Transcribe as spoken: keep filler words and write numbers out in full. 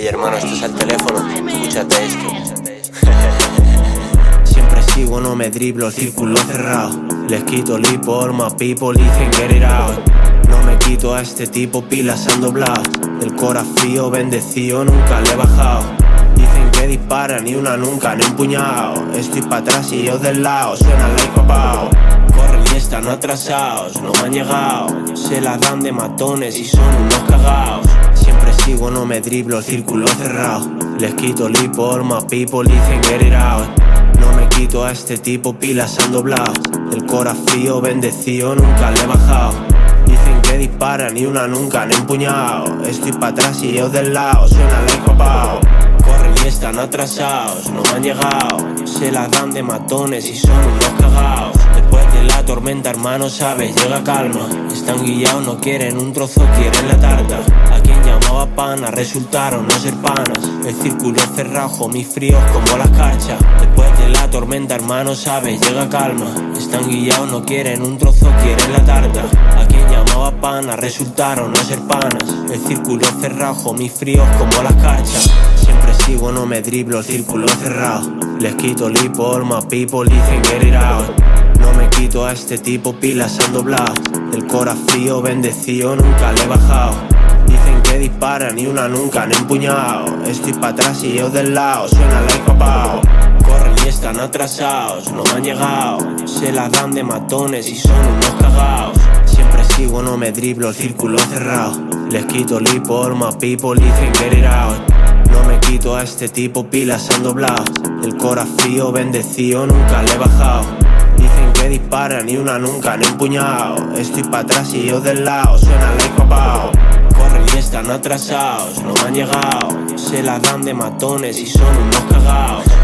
Ey hermano, esto es el teléfono, escúchate esto. Siempre sigo, no me driblo, círculo cerrado. Les quito lipo, all my people dicen get it out. No me quito a este tipo, pilas han doblado. Del cora frío, bendecido, nunca le he bajado. Dicen que disparan y una nunca han empuñado. Estoy pa' atrás y yo del lado, suena like papao. Corren y están atrasados, no me han llegado. Se la dan de matones y son unos cagados. Siempre sigo, no me driblo, círculo cerrado. Les quito lipo, all my people dicen get it out. No me quito a este tipo, pilas han doblado. Del cora frío, bendecido, nunca le he bajado. Dicen que disparan y una nunca han empuñado. Estoy pa' atrás y yo del lado, suena like papao. Corren y están atrasados, no me han llegado. Se la dan de matones y son unos cagados. Después de la tormenta, hermano, sabes, llega calma. Están guillados, no quieren un trozo, quieren la tarta. A quien llamaba pana, resultaron no ser panas. El círculo cerrado, mis fríos como las carchas. Después de la tormenta, hermano, sabes, llega calma. Están guillados, no quieren un trozo, quieren la tarta. A quien llamaba pana, resultaron no ser panas. El círculo cerrado, mis fríos como las carchas. Siempre sigo, no me driblo, círculo cerrado. Les quito lipo, all my people dicen get it out. No me quito a este tipo, pilas han doblado. Del cora frío, bendecido, nunca le he bajado. Dicen que disparan y una nunca han empuñado. Estoy pa' atrás y yo del lado, suena like papao. Corren y están atrasados, no me han llegado. Se la dan de matones y son unos cagados. Siempre sigo, no me driblo, círculo cerrado. Les quito lipo, all my people dicen get it out. No me quito a este tipo, pilas han doblado. Del cora frío, bendecido, nunca le he bajado. Dicen que disparan y una nunca han empuñado. Estoy pa' atrás y yo del lado, suena like papao. Corren y están atrasados, no me han llegado. Se la dan de matones y son unos cagados.